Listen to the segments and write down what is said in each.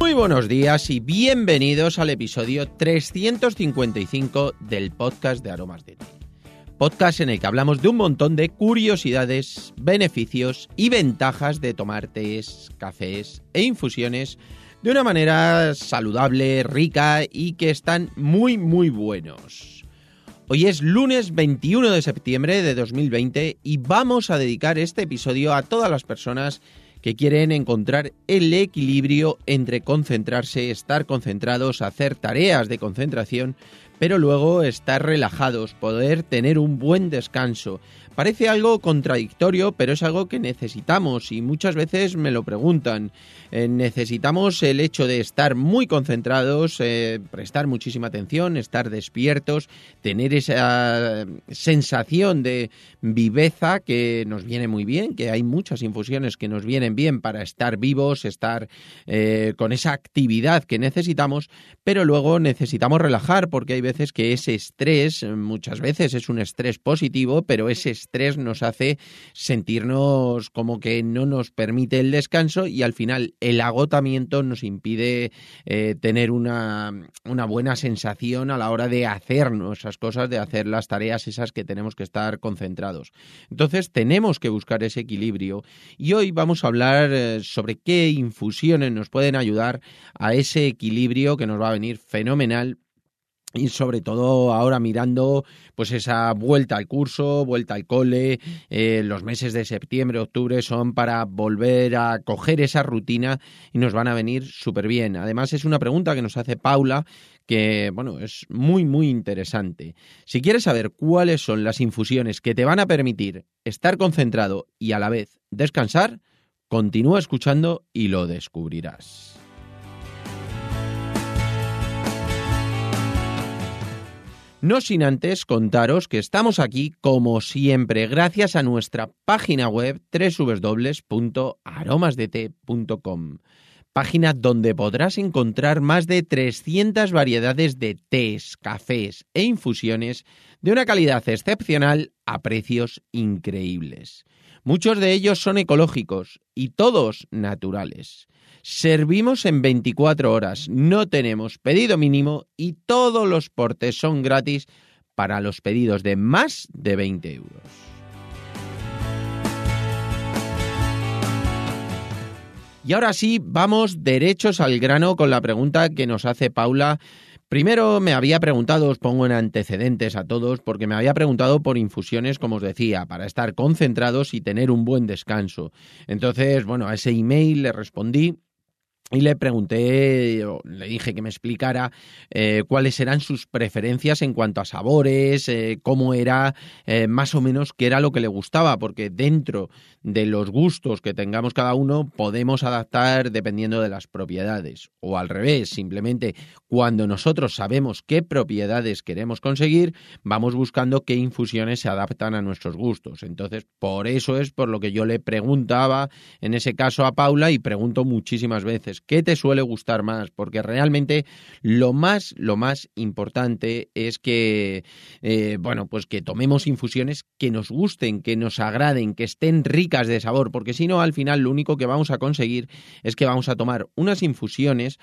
Muy buenos días y bienvenidos al episodio 355 del podcast de Aromas de Té. Podcast en el que hablamos de un montón de curiosidades, beneficios y ventajas de tomar tés, cafés e infusiones de una manera saludable, rica y que están muy buenos. Hoy es lunes 21 de septiembre de 2020 y vamos a dedicar este episodio a todas las personas que quieren encontrar el equilibrio entre concentrarse, estar concentrados, hacer tareas de concentración, pero luego estar relajados, poder tener un buen descanso. Parece algo contradictorio, pero es algo que necesitamos y muchas veces me lo preguntan. Necesitamos el hecho de estar muy concentrados, prestar muchísima atención, estar despiertos, tener esa sensación de viveza que nos viene muy bien, que hay muchas infusiones que nos vienen bien para estar vivos, estar con esa actividad que necesitamos, pero luego necesitamos relajar porque hay veces que ese estrés, muchas veces es un estrés positivo, pero ese estrés nos hace sentirnos como que no nos permite el descanso y al final el agotamiento nos impide tener una buena sensación a la hora de hacer nuestras cosas, de hacer las tareas esas que tenemos que estar concentrados. Entonces tenemos que buscar ese equilibrio y hoy vamos a hablar sobre qué infusiones nos pueden ayudar a ese equilibrio que nos va a venir fenomenal. Y sobre todo ahora mirando pues esa vuelta al curso, vuelta al cole, los meses de septiembre, octubre son para volver a coger esa rutina y nos van a venir súper bien. Además es una pregunta que nos hace Paula que bueno, es muy interesante. Si quieres saber cuáles son las infusiones que te van a permitir estar concentrado y a la vez descansar, continúa escuchando y lo descubrirás. No sin antes contaros que estamos aquí, como siempre, gracias a nuestra página web www.aromasdete.com, página donde podrás encontrar más de 300 variedades de tés, cafés e infusiones de una calidad excepcional a precios increíbles. Muchos de ellos son ecológicos y todos naturales. Servimos en 24 horas, no tenemos pedido mínimo y todos los portes son gratis para los pedidos de más de 20 euros. Y ahora sí, vamos derechos al grano con la pregunta que nos hace Paula. Primero me había preguntado, os pongo en antecedentes a todos, porque me había preguntado por infusiones, como os decía, para estar concentrados y tener un buen descanso. Entonces, bueno, a ese email le respondí. Y le pregunté, le dije que me explicara cuáles eran sus preferencias en cuanto a sabores, cómo era, más o menos qué era lo que le gustaba, porque dentro de los gustos que tengamos cada uno podemos adaptar dependiendo de las propiedades. O al revés, simplemente cuando nosotros sabemos qué propiedades queremos conseguir, vamos buscando qué infusiones se adaptan a nuestros gustos. Entonces, por eso es por lo que yo le preguntaba, en ese caso a Paula, y pregunto muchísimas veces, ¿qué te suele gustar más? Porque realmente lo más importante es que, pues que tomemos infusiones que nos gusten, que nos agraden, que estén ricas de sabor, porque si no, al final lo único que vamos a conseguir es que vamos a tomar unas infusiones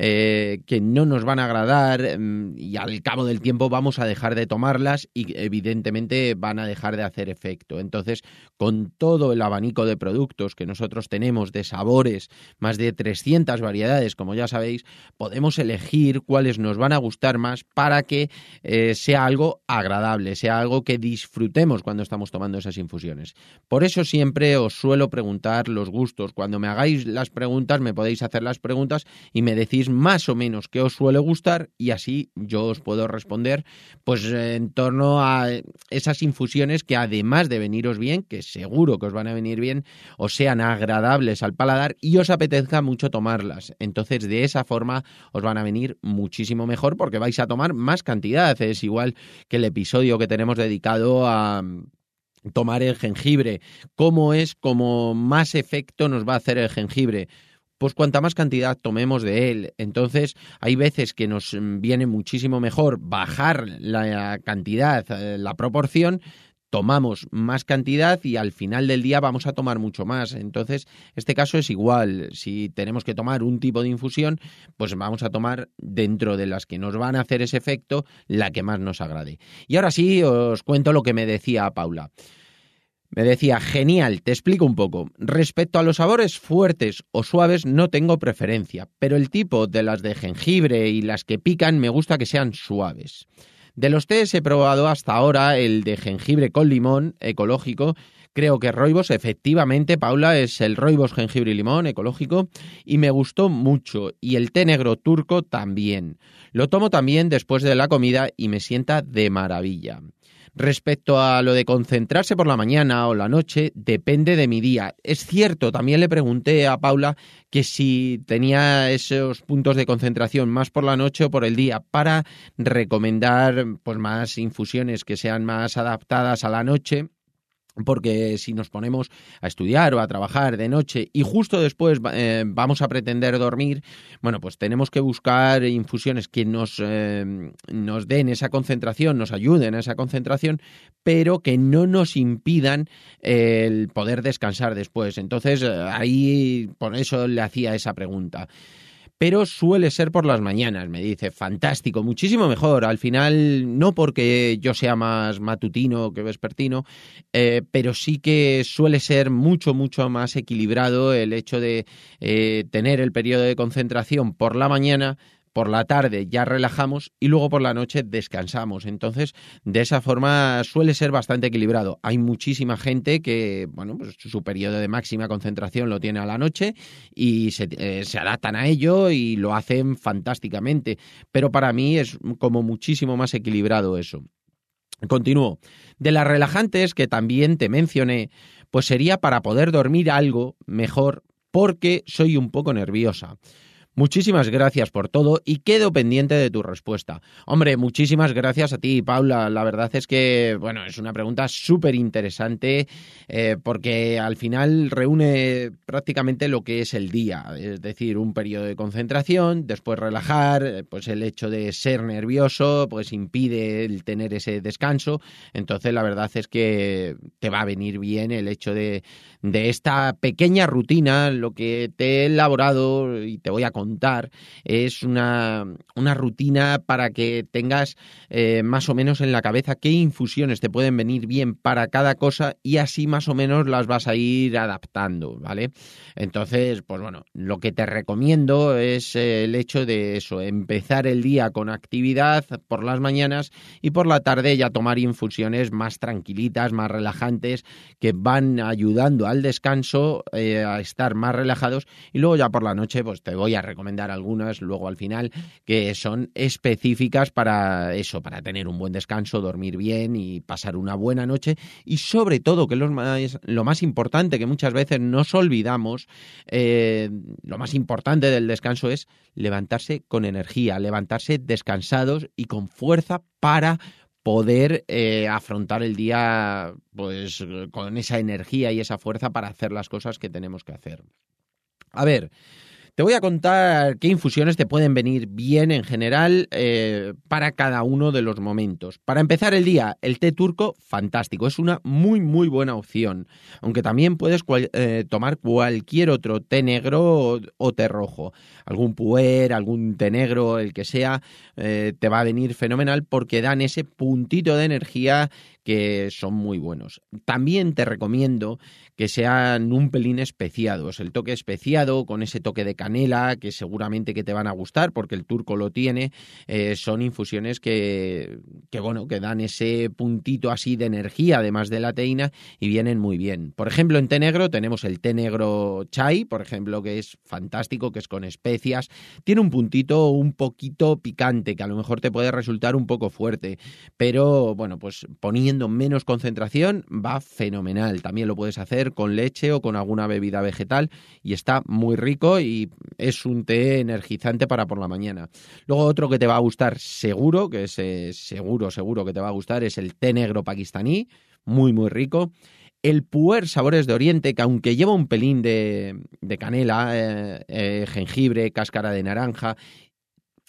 que no nos van a agradar y al cabo del tiempo vamos a dejar de tomarlas y evidentemente van a dejar de hacer efecto. Entonces, con todo el abanico de productos que nosotros tenemos, de sabores, más de 300 variedades, como ya sabéis, podemos elegir cuáles nos van a gustar más para que sea algo agradable, sea algo que disfrutemos cuando estamos tomando esas infusiones. Por eso siempre os suelo preguntar los gustos. Cuando me hagáis las preguntas, me podéis hacer las preguntas y me decís más o menos qué os suele gustar y así yo os puedo responder pues en torno a esas infusiones que además de veniros bien, que seguro que os van a venir bien, os sean agradables al paladar y os apetezca mucho tomarlas. Entonces de esa forma os van a venir muchísimo mejor porque vais a tomar más cantidad. Es igual que el episodio que tenemos dedicado a tomar el jengibre. ¿Cómo es? ¿Cómo más efecto nos va a hacer el jengibre? Pues cuanta más cantidad tomemos de él. Entonces hay veces que nos viene muchísimo mejor bajar la cantidad, la proporción, tomamos más cantidad y al final del día vamos a tomar mucho más. Entonces, este caso es igual. Si tenemos que tomar un tipo de infusión, pues vamos a tomar dentro de las que nos van a hacer ese efecto, la que más nos agrade. Y ahora sí, os cuento lo que me decía Paula. Me decía, genial, te explico un poco. Respecto a los sabores fuertes o suaves no tengo preferencia, pero el tipo de las de jengibre y las que pican me gusta que sean suaves. De los tés he probado hasta ahora el de jengibre con limón, ecológico. Creo que Rooibos, efectivamente, Paula, es el Rooibos jengibre y limón, ecológico, y me gustó mucho. Y el té negro turco también. Lo tomo también después de la comida y me sienta de maravilla. Respecto a lo de concentrarse por la mañana o la noche, depende de mi día. Es cierto, también le pregunté a Paula que si tenía esos puntos de concentración más por la noche o por el día para recomendar pues más infusiones que sean más adaptadas a la noche. Porque si nos ponemos a estudiar o a trabajar de noche y justo después vamos a pretender dormir, bueno, pues tenemos que buscar infusiones que nos den esa concentración, nos ayuden a esa concentración, pero que no nos impidan el poder descansar después. Entonces, ahí por eso le hacía esa pregunta. Pero suele ser por las mañanas, me dice, fantástico, muchísimo mejor. Al final, no porque yo sea más matutino que vespertino, pero sí que suele ser mucho, mucho más equilibrado el hecho de tener el periodo de concentración por la mañana. Por la tarde ya relajamos y luego por la noche descansamos. Entonces, de esa forma suele ser bastante equilibrado. Hay muchísima gente que, bueno, pues su periodo de máxima concentración lo tiene a la noche y se adaptan a ello y lo hacen fantásticamente. Pero para mí es como muchísimo más equilibrado eso. Continúo. De las relajantes que también te mencioné, pues sería para poder dormir algo mejor porque soy un poco nerviosa. Muchísimas gracias por todo y quedo pendiente de tu respuesta. Hombre, muchísimas gracias a ti, Paula. La verdad es que, bueno, es una pregunta súper interesante porque al final reúne prácticamente lo que es el día. Es decir, un periodo de concentración, después relajar, pues el hecho de ser nervioso pues impide el tener ese descanso. Entonces, la verdad es que te va a venir bien el hecho de esta pequeña rutina. Lo que te he elaborado y te voy a contar es una rutina para que tengas más o menos en la cabeza qué infusiones te pueden venir bien para cada cosa y así más o menos las vas a ir adaptando, ¿vale? Entonces, pues bueno, lo que te recomiendo es el hecho de eso, empezar el día con actividad por las mañanas y por la tarde ya tomar infusiones más tranquilitas, más relajantes, que van ayudando al descanso, a estar más relajados y luego ya por la noche pues te voy a recomendar algunas luego al final que son específicas para eso, para tener un buen descanso, dormir bien y pasar una buena noche y sobre todo, que es lo más importante que muchas veces nos olvidamos, lo más importante del descanso es levantarse con energía, levantarse descansados y con fuerza para poder afrontar el día pues con esa energía y esa fuerza para hacer las cosas que tenemos que hacer. A ver, te voy a contar qué infusiones te pueden venir bien en general para cada uno de los momentos. Para empezar el día, el té turco, fantástico. Es una muy, muy buena opción. Aunque también puedes tomar cualquier otro té negro o té rojo. Algún puer, algún té negro, el que sea, te va a venir fenomenal porque dan ese puntito de energía que son muy buenos. También te recomiendo que sean un pelín especiados. El toque especiado con ese toque de canela que seguramente que te van a gustar porque el turco lo tiene. Son infusiones que dan ese puntito así de energía además de la teína y vienen muy bien. Por ejemplo, en té negro tenemos el té negro chai, por ejemplo, que es fantástico, que es con especias. Tiene un puntito un poquito picante que a lo mejor te puede resultar un poco fuerte, pero bueno, pues poniendo menos concentración va fenomenal. También lo puedes hacer con leche o con alguna bebida vegetal y está muy rico y es un té energizante para por la mañana. Luego otro que te va a gustar seguro, que es seguro que te va a gustar, es el té negro pakistaní, muy muy rico. El puer Sabores de Oriente, que aunque lleva un pelín de canela, jengibre, cáscara de naranja,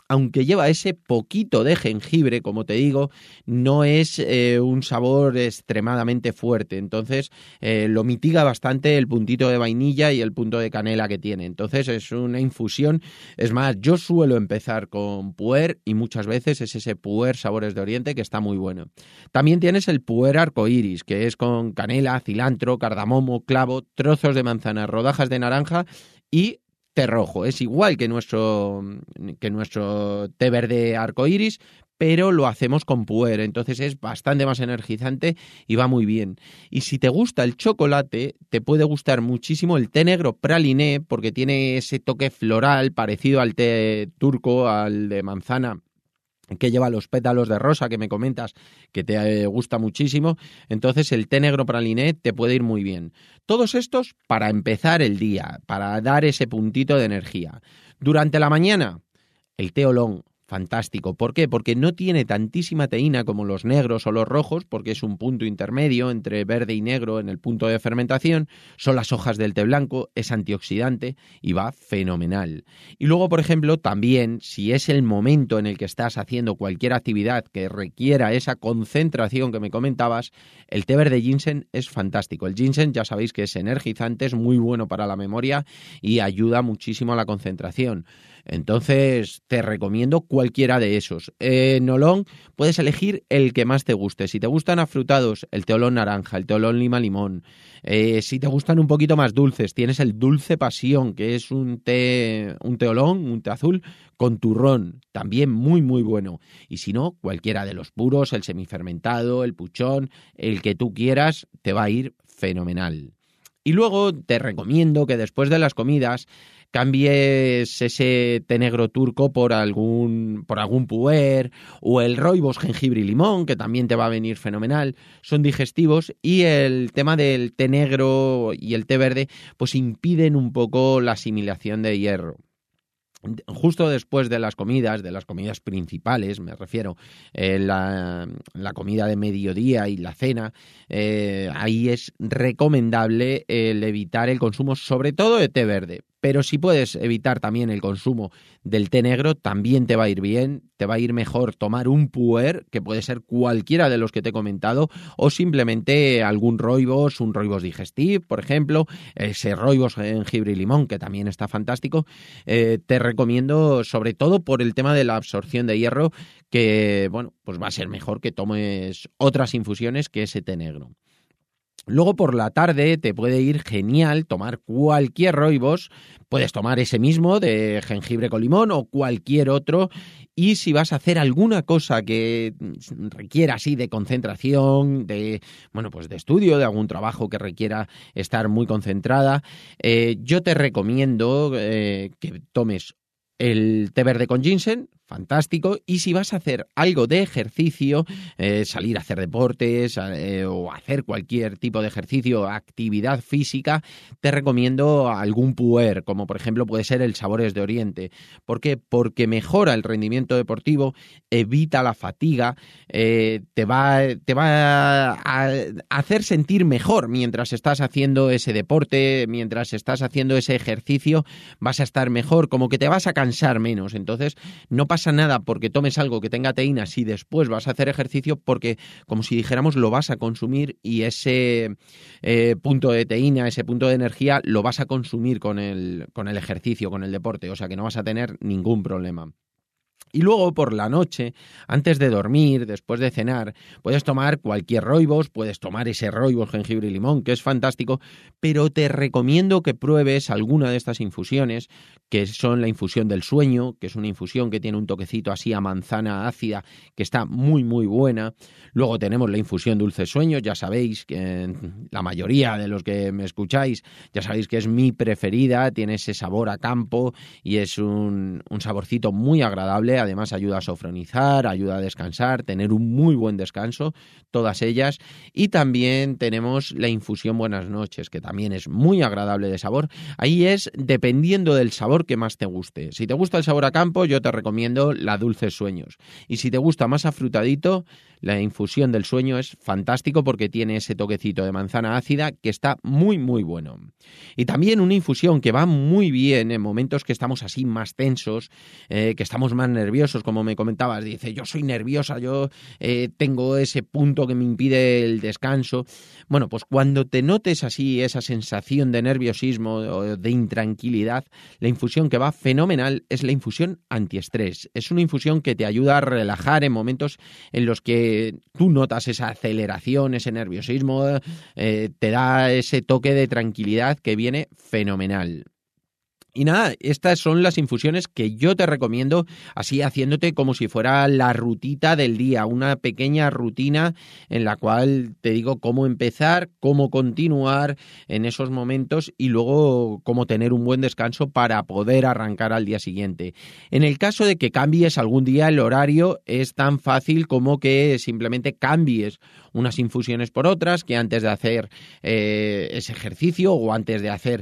aunque lleva ese poquito de jengibre, como te digo, no es un sabor extremadamente fuerte. Entonces lo mitiga bastante el puntito de vainilla y el punto de canela que tiene. Entonces es una infusión. Es más, yo suelo empezar con puer y muchas veces es ese puer Sabores de Oriente que está muy bueno. También tienes el puer arcoíris, que es con canela, cilantro, cardamomo, clavo, trozos de manzana, rodajas de naranja y té rojo. Es igual que nuestro té verde arcoíris, pero lo hacemos con puer, entonces es bastante más energizante y va muy bien. Y si te gusta el chocolate, te puede gustar muchísimo el té negro praliné, porque tiene ese toque floral parecido al té turco, al de manzana, que lleva los pétalos de rosa que me comentas que te gusta muchísimo. Entonces el té negro praliné te puede ir muy bien. Todos estos para empezar el día, para dar ese puntito de energía. Durante la mañana, el té oolong. Fantástico. ¿Por qué? Porque no tiene tantísima teína como los negros o los rojos, porque es un punto intermedio entre verde y negro en el punto de fermentación. Son las hojas del té blanco, es antioxidante y va fenomenal. Y luego, por ejemplo, también, si es el momento en el que estás haciendo cualquier actividad que requiera esa concentración que me comentabas, el té verde ginseng es fantástico. El ginseng ya sabéis que es energizante, es muy bueno para la memoria y ayuda muchísimo a la concentración. Entonces te recomiendo cualquiera de esos. En oolong puedes elegir el que más te guste. Si te gustan afrutados, el té oolong naranja, el té oolong lima limón. Si te gustan un poquito más dulces, tienes el dulce pasión, que es un té oolong, un té azul con turrón, también muy muy bueno. Y si no, cualquiera de los puros, el semifermentado, el puchón, el que tú quieras, te va a ir fenomenal. Y luego te recomiendo que después de las comidas cambies ese té negro turco por algún puer o el rooibos jengibre y limón, que también te va a venir fenomenal. Son digestivos y el tema del té negro y el té verde pues impiden un poco la asimilación de hierro. Justo después de las comidas principales, me refiero, la comida de mediodía y la cena, ahí es recomendable el evitar el consumo, sobre todo de té verde. Pero si puedes evitar también el consumo del té negro, también te va a ir bien, te va a ir mejor tomar un puer, que puede ser cualquiera de los que te he comentado, o simplemente algún rooibos, un rooibos digestif, por ejemplo, ese rooibos jengibre y limón, que también está fantástico. Te recomiendo, sobre todo por el tema de la absorción de hierro, que bueno, pues va a ser mejor que tomes otras infusiones que ese té negro. Luego por la tarde te puede ir genial tomar cualquier rooibos, puedes tomar ese mismo de jengibre con limón o cualquier otro, y si vas a hacer alguna cosa que requiera así de concentración, de estudio, de algún trabajo que requiera estar muy concentrada, yo te recomiendo que tomes el té verde con ginseng, fantástico. Y si vas a hacer algo de ejercicio, salir a hacer deportes o hacer cualquier tipo de ejercicio, actividad física, te recomiendo algún puer, como por ejemplo puede ser el Sabores de Oriente. ¿Por qué? Porque mejora el rendimiento deportivo, evita la fatiga, te va a hacer sentir mejor mientras estás haciendo ese deporte, mientras estás haciendo ese ejercicio, vas a estar mejor, como que te vas a cansar menos. Entonces no pasa nada porque tomes algo que tenga teína si después vas a hacer ejercicio, porque como si dijéramos lo vas a consumir y ese punto de teína, ese punto de energía lo vas a consumir con el ejercicio, con el deporte, o sea que no vas a tener ningún problema. Y luego por la noche, antes de dormir, después de cenar, puedes tomar cualquier rooibos, puedes tomar ese rooibos jengibre y limón, que es fantástico, pero te recomiendo que pruebes alguna de estas infusiones, que son la infusión del sueño, que es una infusión que tiene un toquecito así a manzana ácida, que está muy muy buena. Luego tenemos la infusión dulce sueño, ya sabéis que la mayoría de los que me escucháis, ya sabéis que es mi preferida, tiene ese sabor a campo y es un saborcito muy agradable. Además ayuda a sofronizar, ayuda a descansar, tener un muy buen descanso, todas ellas. Y también tenemos la infusión Buenas Noches, que también es muy agradable de sabor. Ahí es dependiendo del sabor que más te guste. Si te gusta el sabor a campo, yo te recomiendo la Dulces Sueños. Y si te gusta más afrutadito, la infusión del sueño es fantástico porque tiene ese toquecito de manzana ácida que está muy muy bueno. Y también una infusión que va muy bien en momentos que estamos así más tensos, que estamos más nerviosos, nerviosos, como me comentabas, dice, yo soy nerviosa, yo tengo ese punto que me impide el descanso. Bueno, pues cuando te notes así esa sensación de nerviosismo o de intranquilidad, la infusión que va fenomenal es la infusión antiestrés. Es una infusión que te ayuda a relajar en momentos en los que tú notas esa aceleración, ese nerviosismo, te da ese toque de tranquilidad que viene fenomenal. Y nada, estas son las infusiones que yo te recomiendo, así haciéndote como si fuera la rutita del día, una pequeña rutina en la cual te digo cómo empezar, cómo continuar en esos momentos y luego cómo tener un buen descanso para poder arrancar al día siguiente. En el caso de que cambies algún día el horario, es tan fácil como que simplemente cambies unas infusiones por otras, que antes de hacer ese ejercicio o antes de hacer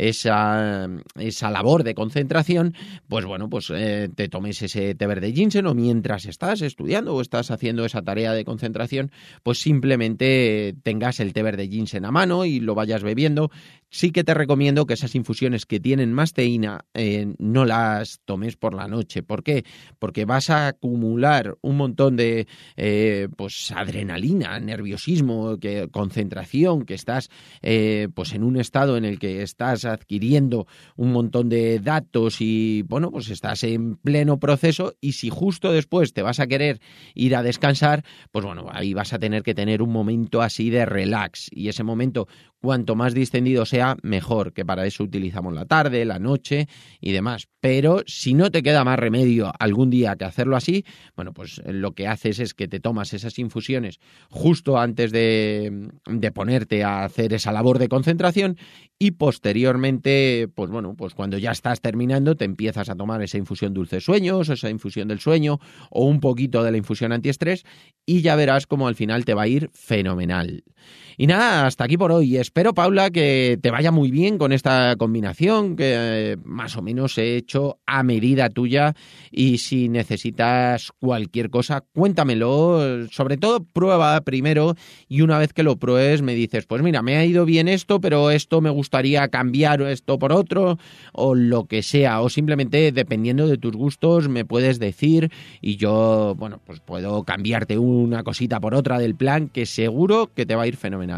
esa labor de concentración, pues bueno, pues te tomes ese té verde ginseng o mientras estás estudiando o estás haciendo esa tarea de concentración, pues simplemente tengas el té verde ginseng a mano y lo vayas bebiendo. Sí que te recomiendo que esas infusiones que tienen más teína no las tomes por la noche. ¿Por qué? Porque vas a acumular un montón de pues adrenalina, nerviosismo, concentración, que estás pues en un estado en el que estás adquiriendo un montón de datos y bueno, pues estás en pleno proceso y si justo después te vas a querer ir a descansar, pues bueno, ahí vas a tener que tener un momento así de relax y ese momento cuanto más distendido sea, mejor, que para eso utilizamos la tarde, la noche y demás. Pero si no te queda más remedio algún día que hacerlo así, bueno, pues lo que haces es que te tomas esas infusiones justo antes de ponerte a hacer esa labor de concentración y posteriormente, pues bueno, pues cuando ya estás terminando te empiezas a tomar esa infusión dulce sueños, esa infusión del sueño o un poquito de la infusión antiestrés y ya verás cómo al final te va a ir fenomenal. Y nada, hasta aquí por hoy. Espero, Paula, que te vaya muy bien con esta combinación que más o menos he hecho a medida tuya y si necesitas cualquier cosa, cuéntamelo. Sobre todo, prueba primero y una vez que lo pruebes me dices, pues mira, me ha ido bien esto, pero esto me gustaría cambiar esto por otro o lo que sea. O simplemente, dependiendo de tus gustos, me puedes decir y yo, bueno, pues puedo cambiarte una cosita por otra del plan que seguro que te va a ir fenomenal.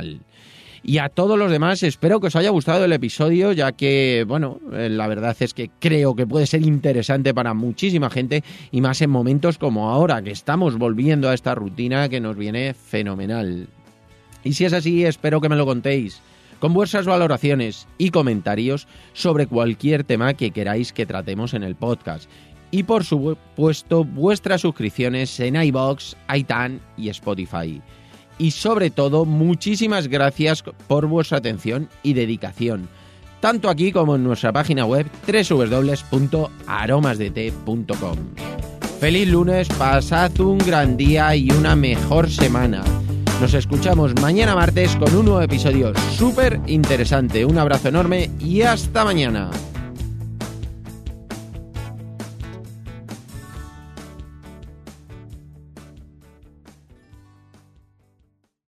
Y a todos los demás espero que os haya gustado el episodio, ya que, bueno, la verdad es que creo que puede ser interesante para muchísima gente y más en momentos como ahora, que estamos volviendo a esta rutina que nos viene fenomenal. Y si es así, espero que me lo contéis con vuestras valoraciones y comentarios sobre cualquier tema que queráis que tratemos en el podcast. Y por supuesto, vuestras suscripciones en iVoox, iTunes y Spotify. Y sobre todo, muchísimas gracias por vuestra atención y dedicación, tanto aquí como en nuestra página web www.aromasdete.com. Feliz lunes, pasad un gran día y una mejor semana. Nos escuchamos mañana martes con un nuevo episodio súper interesante. Un abrazo enorme y hasta mañana.